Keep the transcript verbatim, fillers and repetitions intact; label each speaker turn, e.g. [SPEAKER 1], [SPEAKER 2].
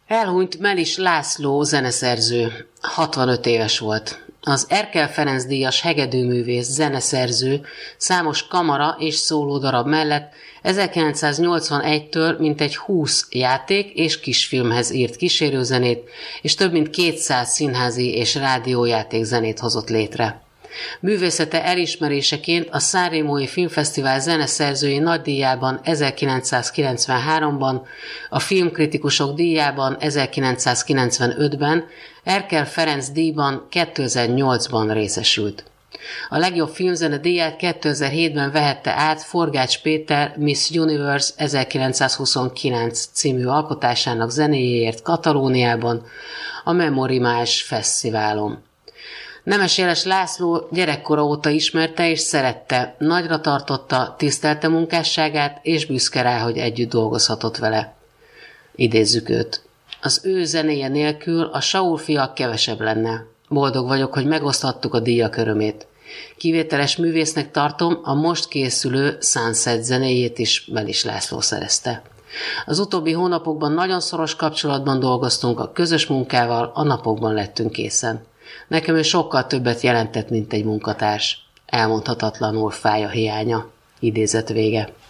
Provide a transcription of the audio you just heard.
[SPEAKER 1] Elhunyt Melis László zeneszerző, hatvanöt éves volt. Az Erkel Ferenc díjas hegedűművész, zeneszerző számos kamara és szólódarab mellett ezerkilencszáznyolcvanegytől mintegy húsz játék és kisfilmhez írt kísérőzenét, és több mint kétszáz színházi és rádiójáték zenét hozott létre. Művészete elismeréseként a Sanremói Filmfesztivál zeneszerzői nagydíjában ezerkilencszázkilencvenháromban, a Filmkritikusok díjában ezerkilencszázkilencvenötben, Erkel Ferenc díjban kétezer-nyolcban részesült. A legjobb filmzene díját kétezer-hétben vehette át Forgács Péter Miss Universe ezerkilencszázhuszonkilenc című alkotásának zenéjéért Katalóniában, a Memorimás Fesztiválon. Nemes Jeles László gyerekkora óta ismerte és szerette, nagyra tartotta, tisztelte munkásságát, és büszke rá, hogy együtt dolgozhatott vele. Idézzük őt. Az ő zenéje nélkül a Saul fiak kevesebb lenne. Boldog vagyok, hogy megoszthattuk a díjak örömét. Kivételes művésznek tartom, a most készülő Sunset zenéjét is Melis László szerezte. Az utóbbi hónapokban nagyon szoros kapcsolatban dolgoztunk, a közös munkával a napokban lettünk készen. Nekem ő sokkal többet jelentett, mint egy munkatárs. Elmondhatatlanul fáj a hiánya. Idézet vége.